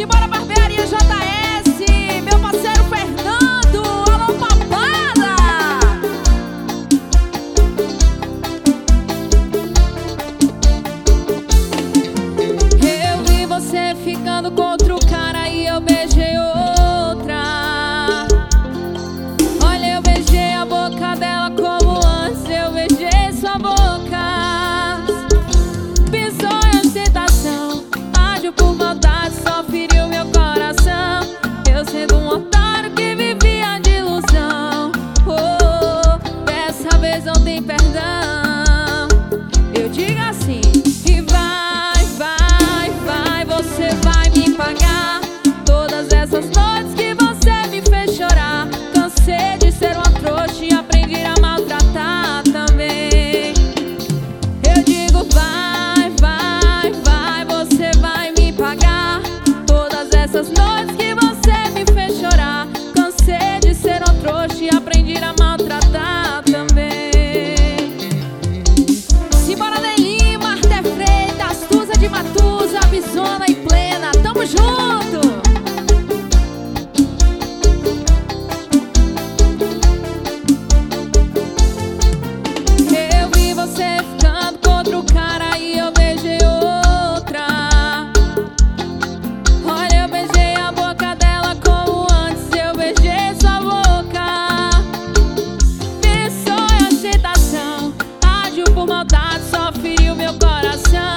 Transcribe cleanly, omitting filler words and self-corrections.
Simbora Barbearia JS, meu parceiro Fernando, alô papada. Eu vi você ficando com outro cara e eu beijei outra. Olha, eu beijei a boca dela como antes eu beijei sua boca. Pisou em excitação, agiu por maldade, só feriu meu coração. Eu sendo um otário que vivia de ilusão. Oh, dessa vez não tem perdão. Eu digo assim: e vai, vai, vai, você vai me pagar todas essas noites que você me fez chorar. Cansei de ser uma trouxa e aprendi a maltratar também. Eu digo vai, vai, vai, você vai me pagar todas essas noites que você me fez chorar. Cansei de ser uma trouxa e aprendi a maltratar também. Simbora Nelly, Marta Freitas, Tusa de Matusa, Bizona e Plena, tamo junto! Eu vi você ficando com outro cara e eu beijei outra. Olha, eu beijei a boca dela como antes eu beijei sua boca. Pensou em excitação, agiu por maldade, só feriu meu coração.